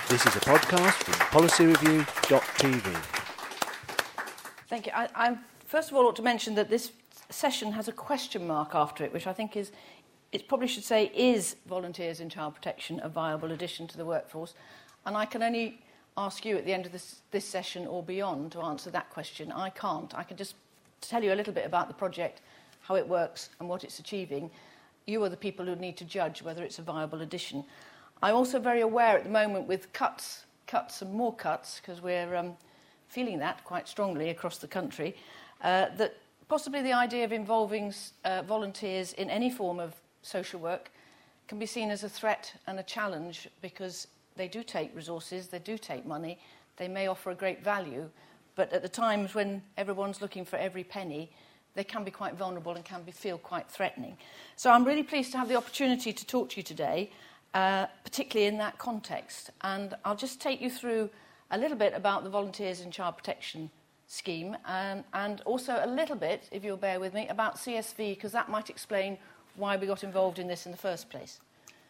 This is a podcast from policyreview.tv. Thank you. I first of all ought to mention that this session has a question mark after it, which I think is, it probably should say, is volunteers in child protection a viable addition to the workforce? And I can only ask you at the end of this session or beyond to answer that question. I can't. I can just tell you a little bit about the project, how it works and what it's achieving. You are the people who need to judge whether it's a viable addition. I'm also very aware at the moment with cuts and more cuts, because we're feeling that quite strongly across the country, that possibly the idea of involving volunteers in any form of social work can be seen as a threat and a challenge, because they do take resources, they do take money, they may offer a great value, but at the times when everyone's looking for every penny, they can be quite vulnerable and can feel quite threatening. So I'm really pleased to have the opportunity to talk to you today, particularly in that context. And I'll just take you through a little bit about the Volunteers in Child Protection scheme, and also a little bit, if you'll bear with me, about CSV, because that might explain why we got involved in this in the first place.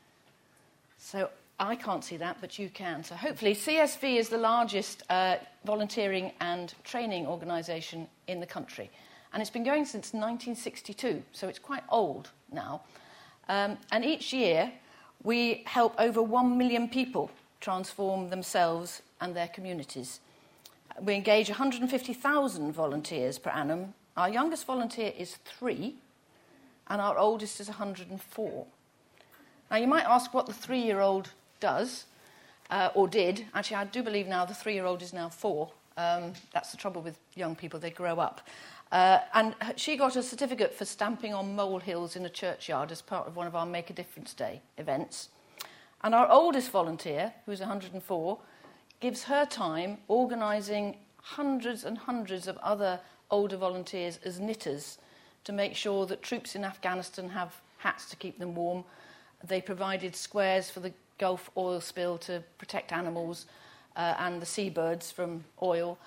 So I can't see that, but you can. So hopefully CSV is the largest volunteering and training organisation in the country. And it's been going since 1962, so it's quite old now. And each year we help over 1 million people transform themselves and their communities. We engage 150,000 volunteers per annum. Our youngest volunteer is 3, and our oldest is 104. Now, you might ask what the 3-year-old does, or did. Actually, I do believe now the 3-year-old is now 4. That's the trouble with young people, they grow up. And she got a certificate for stamping on molehills in a churchyard as part of one of our Make a Difference Day events. And our oldest volunteer, who's 104, gives her time organising hundreds and hundreds of other older volunteers as knitters to make sure that troops in Afghanistan have hats to keep them warm. They provided squares for the Gulf oil spill to protect animals and the seabirds from oil.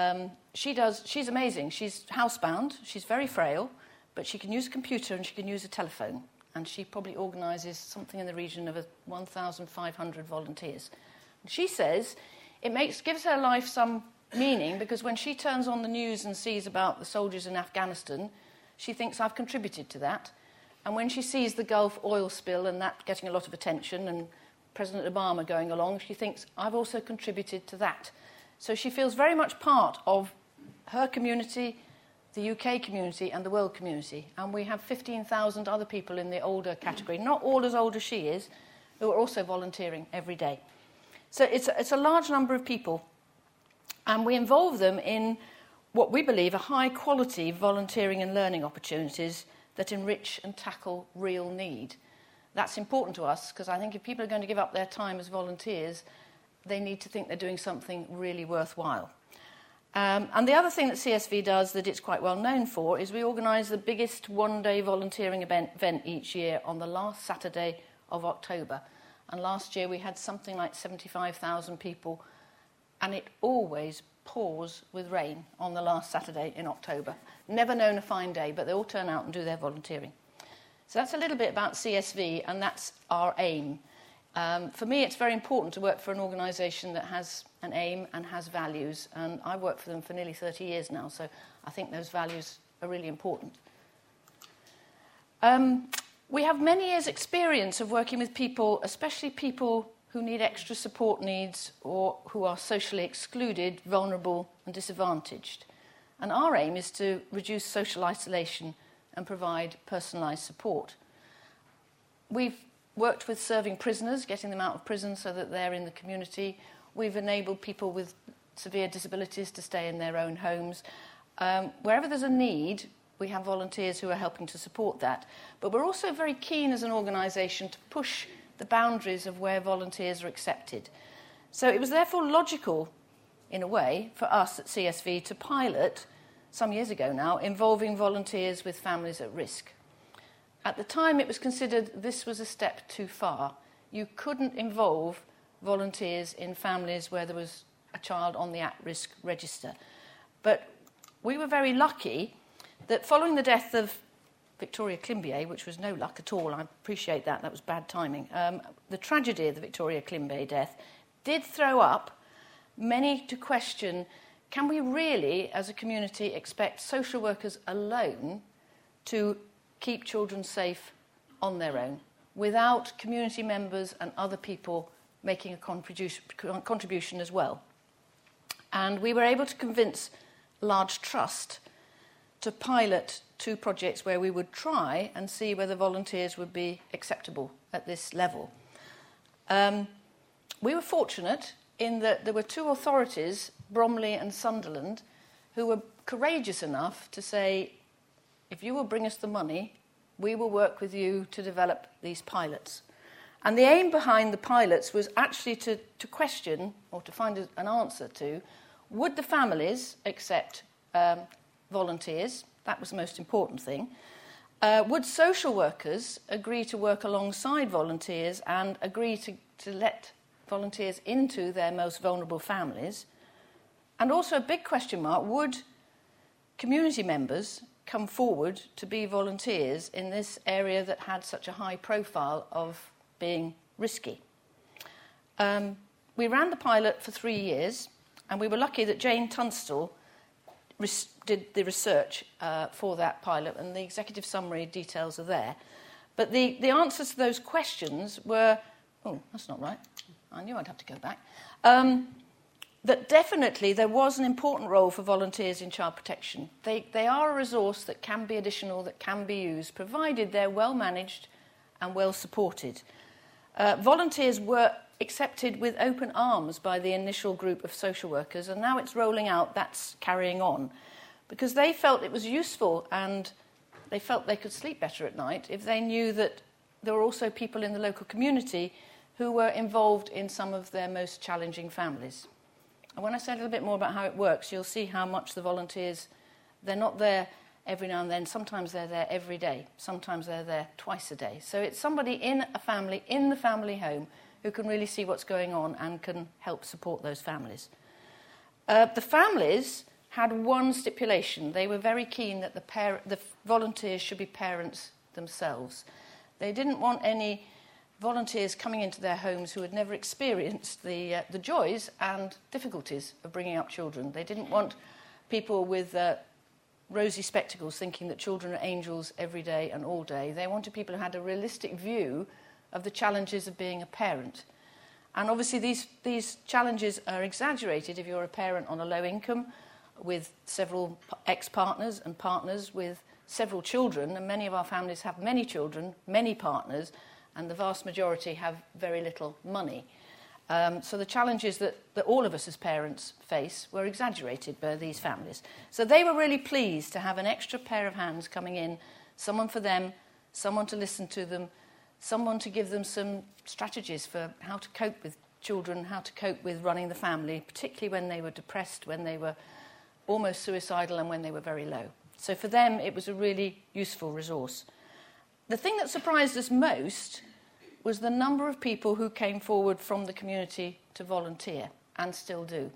She's amazing. She's housebound, she's very frail, but she can use a computer and she can use a telephone. And she probably organises something in the region of 1,500 volunteers. And she says it gives her life some meaning, because when she turns on the news and sees about the soldiers in Afghanistan, she thinks, I've contributed to that. And when she sees the Gulf oil spill and that getting a lot of attention and President Obama going along, she thinks, I've also contributed to that. So she feels very much part of her community, the UK community and the world community. And we have 15,000 other people in the older category, not all as old as she is, who are also volunteering every day. So it's a large number of people, and we involve them in what we believe are high-quality volunteering and learning opportunities that enrich and tackle real need. That's important to us, because I think if people are going to give up their time as volunteers, they need to think they're doing something really worthwhile. And the other thing that CSV does that it's quite well known for is we organise the biggest one-day volunteering event each year on the last Saturday of October. And last year we had something like 75,000 people, and it always pours with rain on the last Saturday in October. Never known a fine day, but they all turn out and do their volunteering. So that's a little bit about CSV, and that's our aim. For me, it's very important to work for an organisation that has an aim and has values, and I've worked for them for nearly 30 years now, so I think those values are really important. We have many years' experience of working with people, especially people who need extra support needs or who are socially excluded, vulnerable and disadvantaged. And our aim is to reduce social isolation and provide personalised support. We've worked with serving prisoners, getting them out of prison so that they're in the community. We've enabled people with severe disabilities to stay in their own homes. Wherever there's a need, we have volunteers who are helping to support that. But we're also very keen as an organisation to push the boundaries of where volunteers are accepted. So it was therefore logical, in a way, for us at CSV to pilot, some years ago now, involving volunteers with families at risk. At the time, it was considered this was a step too far. You couldn't involve volunteers in families where there was a child on the at-risk register. But we were very lucky that following the death of Victoria Climbié, which was no luck at all, I appreciate that, that was bad timing, the tragedy of the Victoria Climbié death did throw up many to question, can we really, as a community, expect social workers alone to keep children safe on their own, without community members and other people making a contribution as well? And we were able to convince Large Trust to pilot 2 projects where we would try and see whether volunteers would be acceptable at this level. We were fortunate in that there were 2 authorities, Bromley and Sunderland, who were courageous enough to say, if you will bring us the money, we will work with you to develop these pilots. And the aim behind the pilots was actually to question, or to find an answer to, would the families accept volunteers? That was the most important thing. Would social workers agree to work alongside volunteers and agree to let volunteers into their most vulnerable families? And also a big question mark, would community members come forward to be volunteers in this area that had such a high profile of being risky? We ran the pilot for 3 years, and we were lucky that Jane Tunstall did the research for that pilot, and the executive summary details are there. But the answers to those questions were, oh, that's not right. I knew I'd have to go back. That definitely there was an important role for volunteers in child protection. They are a resource that can be additional, that can be used, provided they're well managed and well supported. Volunteers were accepted with open arms by the initial group of social workers, and now it's rolling out, that's carrying on, because they felt it was useful and they felt they could sleep better at night if they knew that there were also people in the local community who were involved in some of their most challenging families. And when I say a little bit more about how it works, you'll see how much the volunteers, they're not there every now and then. Sometimes they're there every day. Sometimes they're there twice a day. So it's somebody in a family, in the family home, who can really see what's going on and can help support those families. The families had one stipulation. They were very keen that the volunteers should be parents themselves. They didn't want any volunteers coming into their homes who had never experienced the joys and difficulties of bringing up children. They didn't want people with rosy spectacles thinking that children are angels every day and all day. They wanted people who had a realistic view of the challenges of being a parent. And obviously these challenges are exaggerated if you're a parent on a low income with several ex-partners and partners with several children, and many of our families have many children, many partners, and the vast majority have very little money. So the challenges that all of us as parents face were exaggerated by these families. So they were really pleased to have an extra pair of hands coming in, someone for them, someone to listen to them, someone to give them some strategies for how to cope with children, how to cope with running the family, particularly when they were depressed, when they were almost suicidal, and when they were very low. So for them, it was a really useful resource. The thing that surprised us most was the number of people who came forward from the community to volunteer, and still do.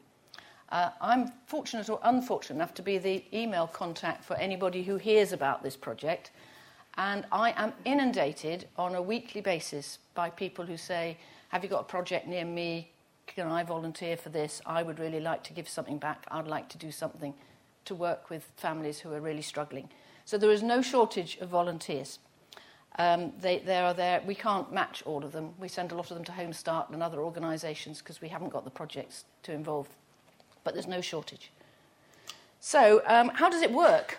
I'm fortunate or unfortunate enough to be the email contact for anybody who hears about this project, and I am inundated on a weekly basis by people who say, have you got a project near me? Can I volunteer for this? I would really like to give something back. I'd like to do something to work with families who are really struggling. So there is no shortage of volunteers. They are there. We can't match all of them. We send a lot of them to Home Start and other organisations because we haven't got the projects to involve. But there's no shortage. So how does it work?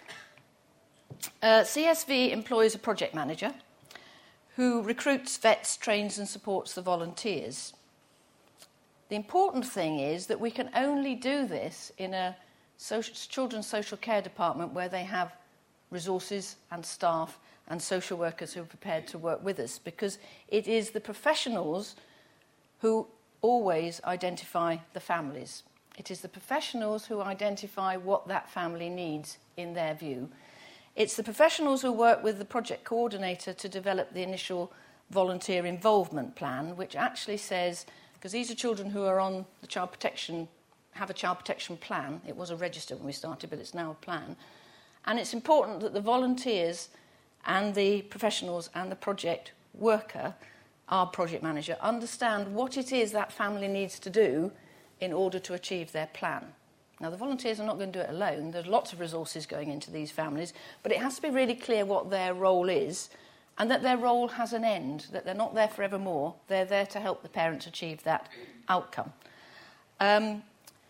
CSV employs a project manager who recruits, vets, trains and supports the volunteers. The important thing is that we can only do this in a children's social care department where they have resources and staff and social workers who are prepared to work with us, because it is the professionals who always identify the families. It is the professionals who identify what that family needs in their view. It's the professionals who work with the project coordinator to develop the initial volunteer involvement plan, which actually says, because these are children who are on the child protection, have a child protection plan. It was a register when we started, but it's now a plan. And it's important that the volunteers and the professionals and the project worker our project manager, understand what it is that family needs to do in order to achieve their plan. Now, the volunteers are not going to do it alone. There's lots of resources going into these families, but it has to be really clear what their role is and that their role has an end, that they're not there forevermore. They're there to help the parents achieve that outcome. Then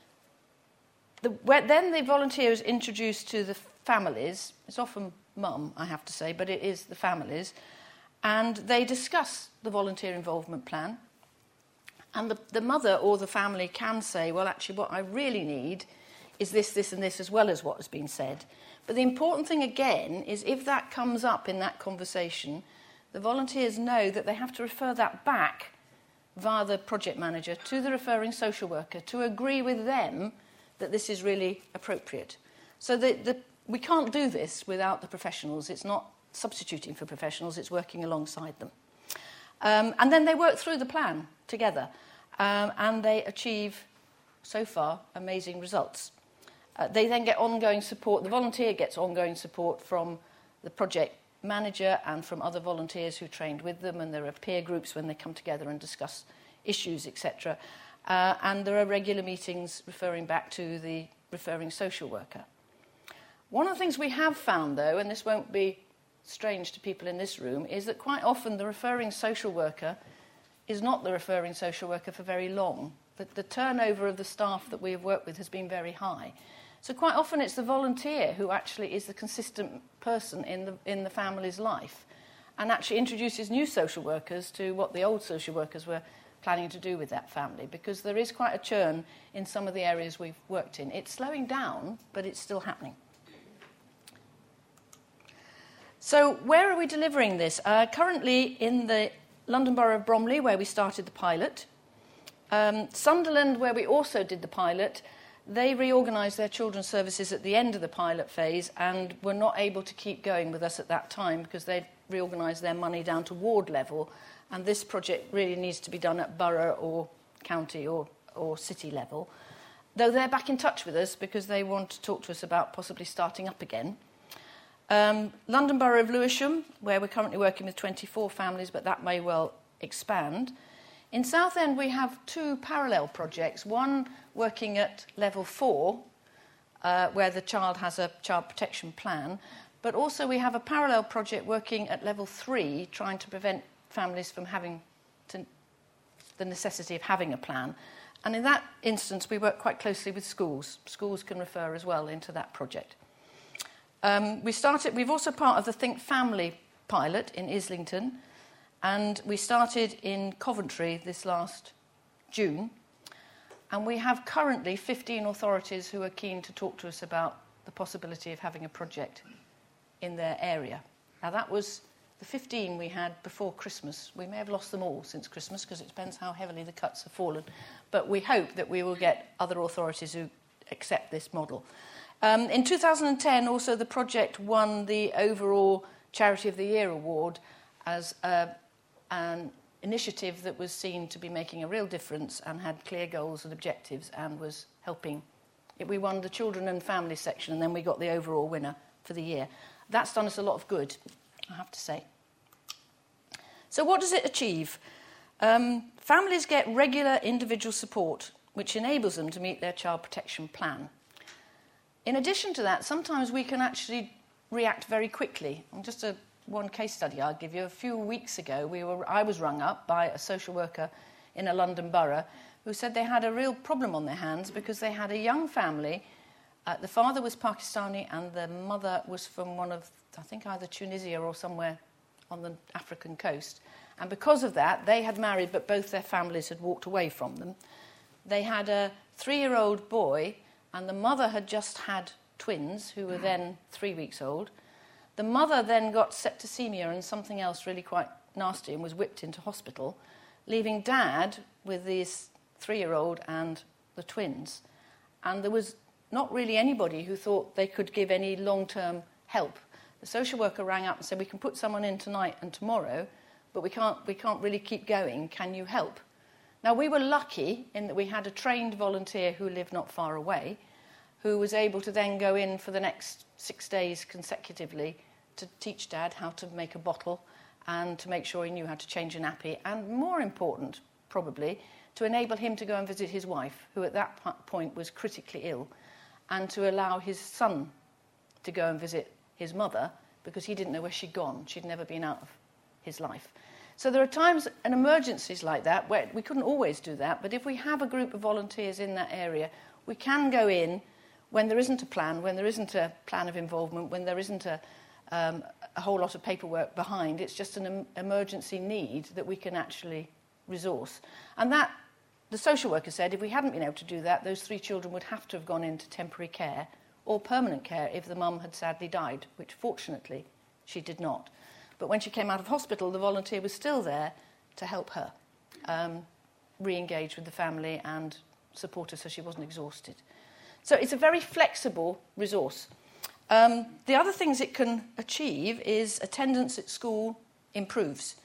the volunteer is introduced to the families. It's often mum, I have to say, but it is the families. And they discuss the volunteer involvement plan. And the mother or the family can say, well, actually, what I really need is this, this, and this, as well as what has been said. But the important thing, again, is if that comes up in that conversation, the volunteers know that they have to refer that back via the project manager to the referring social worker to agree with them that this is really appropriate. So we can't do this without the professionals. It's not substituting for professionals, it's working alongside them. And then they work through the plan together, and they achieve, so far, amazing results. They then get ongoing support. The volunteer gets ongoing support from the project manager and from other volunteers who trained with them, and there are peer groups when they come together and discuss issues, etc. And there are regular meetings referring back to the referring social worker. One of the things we have found, though, and this won't be strange to people in this room, is that quite often the referring social worker is not the referring social worker for very long. The turnover of the staff that we have worked with has been very high. So quite often it's the volunteer who actually is the consistent person in the family's life and actually introduces new social workers to what the old social workers were planning to do with that family, because there is quite a churn in some of the areas we've worked in. It's slowing down, but it's still happening. So where are we delivering this? Currently in the London Borough of Bromley, where we started the pilot. Sunderland, where we also did the pilot, they reorganised their children's services at the end of the pilot phase and were not able to keep going with us at that time because they'd reorganised their money down to ward level, and this project really needs to be done at borough or county or city level. Though they're back in touch with us because they want to talk to us about possibly starting up again. London Borough of Lewisham, where we're currently working with 24 families, but that may well expand. In Southend, we have two parallel projects, one working at level 4, where the child has a child protection plan, but also we have a parallel project working at level 3, trying to prevent families from having the necessity of having a plan. And in that instance, we work quite closely with schools. Schools can refer as well into that project. We've also part of the Think Family pilot in Islington, and we started in Coventry this last June, and we have currently 15 authorities who are keen to talk to us about the possibility of having a project in their area. Now, that was the 15 we had before Christmas. We may have lost them all since Christmas because it depends how heavily the cuts have fallen, but we hope that we will get other authorities who accept this model. In 2010, also, the project won the overall Charity of the Year award as an initiative that was seen to be making a real difference and had clear goals and objectives and was helping. We won the children and family section, and then we got the overall winner for the year. That's done us a lot of good, I have to say. So what does it achieve? Families get regular individual support, which enables them to meet their child protection plan. In addition to that, sometimes we can actually react very quickly. Just one case study I'll give you. A few weeks ago, I was rung up by a social worker in a London borough who said they had a real problem on their hands because they had a young family. The father was Pakistani and the mother was from one of, I think, either Tunisia or somewhere on the African coast. And because of that, they had married, but both their families had walked away from them. They had a 3-year-old boy, and the mother had just had twins, who were then 3 weeks old. The mother then got septicemia and something else really quite nasty and was whipped into hospital, leaving Dad with this 3-year-old and the twins. And there was not really anybody who thought they could give any long-term help. The social worker rang up and said, we can put someone in tonight and tomorrow, but we can't really keep going. Can you help? Now, we were lucky in that we had a trained volunteer who lived not far away, who was able to then go in for the next 6 days consecutively to teach Dad how to make a bottle and to make sure he knew how to change a nappy, and more important, probably, to enable him to go and visit his wife, who at that point was critically ill, and to allow his son to go and visit his mother, because he didn't know where she'd gone. She'd never been out of his life. So there are times and emergencies like that where we couldn't always do that, but if we have a group of volunteers in that area, we can go in when there isn't a plan, when there isn't a plan of involvement, when there isn't a whole lot of paperwork behind. It's just an emergency need that we can actually resource. And that, the social worker said, if we hadn't been able to do that, those 3 children would have to have gone into temporary care or permanent care if the mum had sadly died, which fortunately she did not. But when she came out of hospital, the volunteer was still there to help her re-engage with the family and support her so she wasn't exhausted. So it's a very flexible resource. The other things it can achieve is attendance at school improves.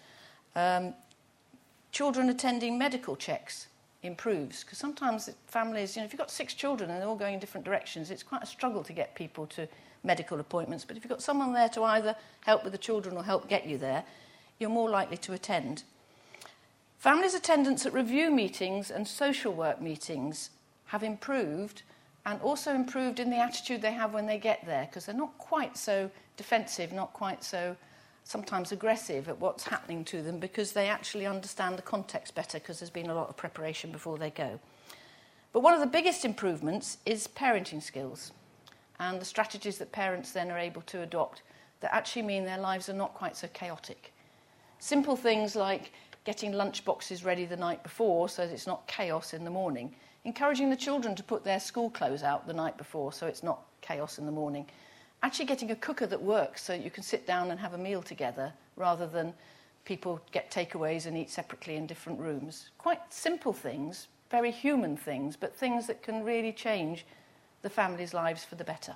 Children attending medical checks improves, because sometimes families, if you've got 6 children and they're all going in different directions, it's quite a struggle to get people to medical appointments. But if you've got someone there to either help with the children or help get you there, you're more likely to attend. Families' attendance at review meetings and social work meetings have improved, and also improved in the attitude they have when they get there, because they're not quite so defensive, not quite so sometimes aggressive at what's happening to them, because they actually understand the context better, because there's been a lot of preparation before they go. But one of the biggest improvements is parenting skills and the strategies that parents then are able to adopt that actually mean their lives are not quite so chaotic. Simple things like getting lunch boxes ready the night before so that it's not chaos in the morning, encouraging the children to put their school clothes out the night before so it's not chaos in the morning, actually getting a cooker that works so you can sit down and have a meal together rather than people get takeaways and eat separately in different rooms. Quite simple things, very human things, but things that can really change the families' lives for the better.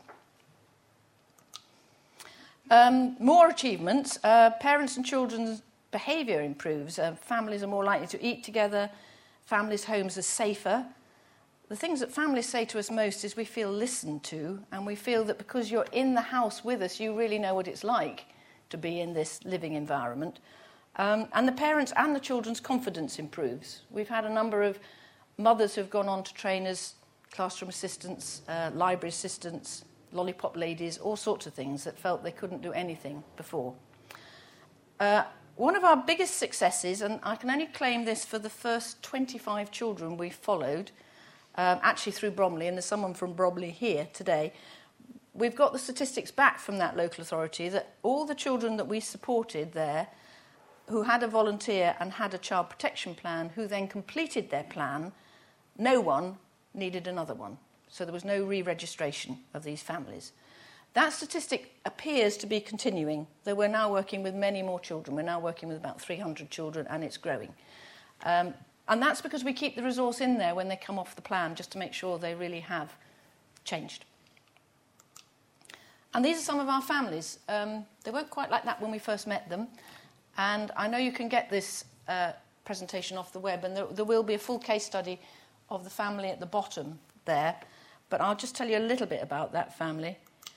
More achievements. Parents and children's behaviour improves. Families are more likely to eat together. Families' homes are safer. The things that families say to us most is we feel listened to, and we feel that because you're in the house with us, you really know what it's like to be in this living environment. And the parents' and the children's confidence improves. We've had a number of mothers who've gone on to train as classroom assistants, library assistants, lollipop ladies, all sorts of things that felt they couldn't do anything before. One of our biggest successes, and I can only claim this for the first 25 children we followed, actually through Bromley, and there's someone from Bromley here today, we've got the statistics back from that local authority that all the children that we supported there who had a volunteer and had a child protection plan, who then completed their plan, no one needed another one. So there was no re-registration of these families. That statistic appears to be continuing, though we're now working with many more children. We're now working with about 300 children, and it's growing. And that's because we keep the resource in there when they come off the plan, just to make sure they really have changed. And these are some of our families. They weren't quite like that when we first met them. And I know you can get this presentation off the web, and there will be a full case study of the family at the bottom there. But I'll just tell you a little bit about that family.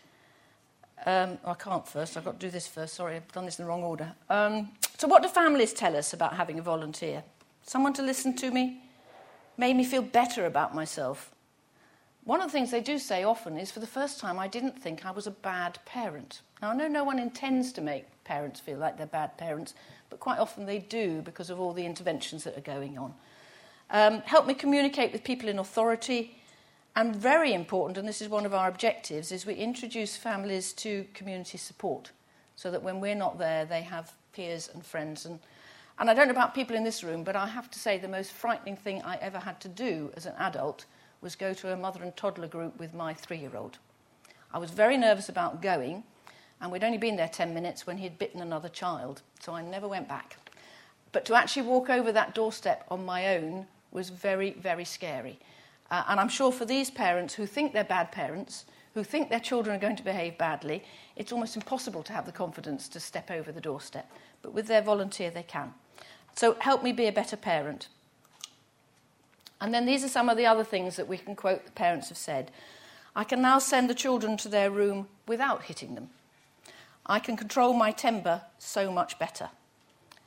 I can't first. I've got to do this first. Sorry, I've done this in the wrong order. So what do families tell us about having a volunteer? Someone to listen to me, made me feel better about myself. One of the things they do say often is, for the first time, I didn't think I was a bad parent. Now, I know no one intends to make parents feel like they're bad parents, but quite often they do because of all the interventions that are going on. Help me communicate with people in authority. And very important, and this is one of our objectives, is we introduce families to community support so that when we're not there, they have peers and friends. And I don't know about people in this room, but I have to say the most frightening thing I ever had to do as an adult was go to a mother and toddler group with my 3-year-old. I was very nervous about going, and we'd only been there 10 minutes when he'd bitten another child, so I never went back. But to actually walk over that doorstep on my own was very, very scary. And I'm sure for these parents who think they're bad parents, who think their children are going to behave badly, it's almost impossible to have the confidence to step over the doorstep. But with their volunteer, they can. So help me be a better parent. And then these are some of the other things that we can quote the parents have said. I can now send the children to their room without hitting them. I can control my temper so much better.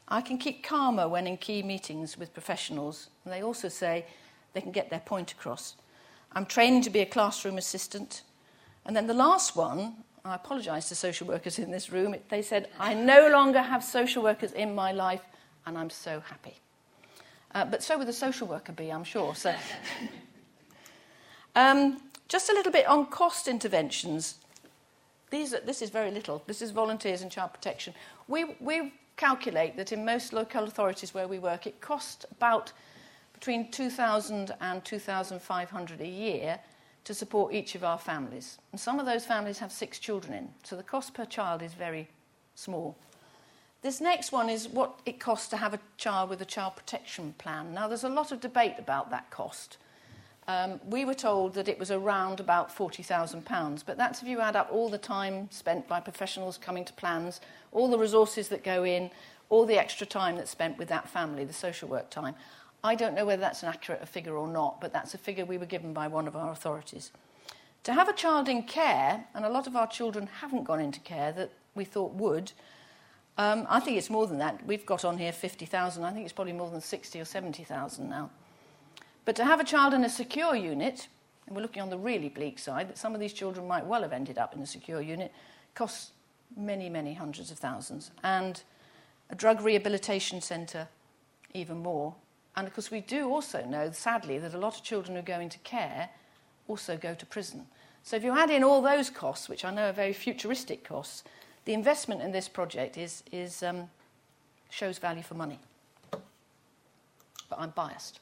I can keep calmer when in key meetings with professionals, and they also say they can get their point across. I'm training to be a classroom assistant. And then the last one, I apologise to social workers in this room, they said, I no longer have social workers in my life, and I'm so happy. But so would a social worker be, I'm sure. So, just a little bit on cost interventions. This is very little. This is volunteers in child protection. We calculate that in most local authorities where we work, it costs about between $2,000 and $2,500 a year to support each of our families. And some of those families have 6 children in, so the cost per child is very small. This next one is what it costs to have a child with a child protection plan. Now, there's a lot of debate about that cost. We were told that it was around about £40,000, but that's if you add up all the time spent by professionals coming to plans, all the resources that go in, all the extra time that's spent with that family, the social work time. I don't know whether that's an accurate figure or not, but that's a figure we were given by one of our authorities. To have a child in care, and a lot of our children haven't gone into care that we thought would, I think it's more than that. We've got on here 50,000. I think it's probably more than 60 or 70,000 now. But to have a child in a secure unit, and we're looking on the really bleak side, but some of these children might well have ended up in a secure unit, costs many, many hundreds of thousands. And a drug rehabilitation centre, even more. And of course, we do also know, sadly, that a lot of children who go into care also go to prison. So if you add in all those costs, which I know are very futuristic costs, the investment in this project shows value for money. But I'm biased.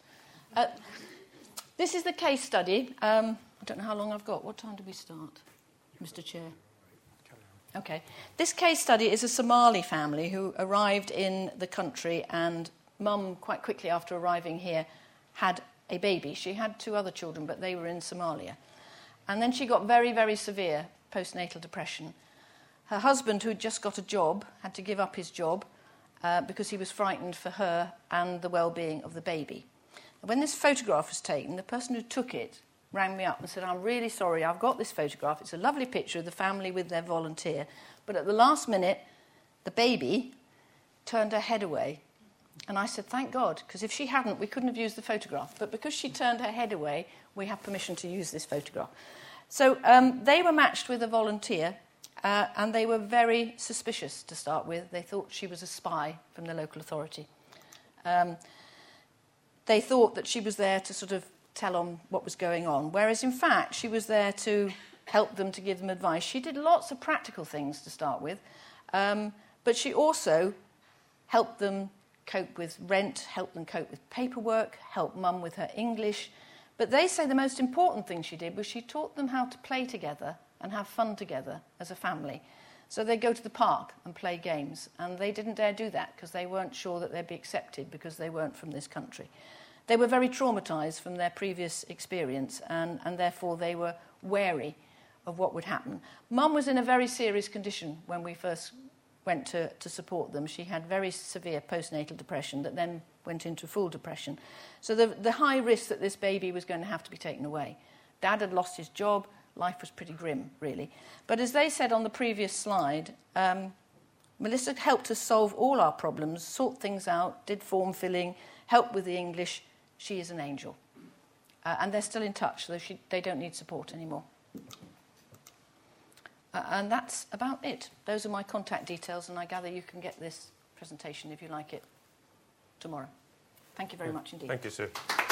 This is the case study. I don't know how long I've got. What time do we start, Mr. Chair? Okay. This case study is a Somali family who arrived in the country, and Mum, quite quickly after arriving here, had a baby. She had 2 other children, but they were in Somalia. And then she got very, very severe postnatal depression. Her husband, who had just got a job, had to give up his job because he was frightened for her and the well-being of the baby. And when this photograph was taken, the person who took it rang me up and said, I'm really sorry, I've got this photograph. It's a lovely picture of the family with their volunteer. But at the last minute, the baby turned her head away. And I said, thank God, because if she hadn't, we couldn't have used the photograph. But because she turned her head away, we have permission to use this photograph. So they were matched with a volunteer, and they were very suspicious to start with. They thought she was a spy from the local authority. They thought that she was there to sort of tell them what was going on, whereas in fact she was there to help them, to give them advice. She did lots of practical things to start with, but she also helped them cope with rent, helped them cope with paperwork, helped Mum with her English. But they say the most important thing she did was she taught them how to play together and have fun together as a family. So they'd go to the park and play games, and they didn't dare do that because they weren't sure that they'd be accepted because they weren't from this country. They were very traumatised from their previous experience, and therefore they were wary of what would happen. Mum was in a very serious condition when we first went to support them. She had very severe postnatal depression that then went into full depression. So the high risk that this baby was going to have to be taken away. Dad had lost his job. Life was pretty grim, really. But as they said on the previous slide, Melissa helped us solve all our problems, sort things out, did form filling, helped with the English. She is an angel. And they're still in touch, so they don't need support anymore. And that's about it. Those are my contact details, and I gather you can get this presentation, if you like it, tomorrow. Thank you very much indeed. Thank you, Sue.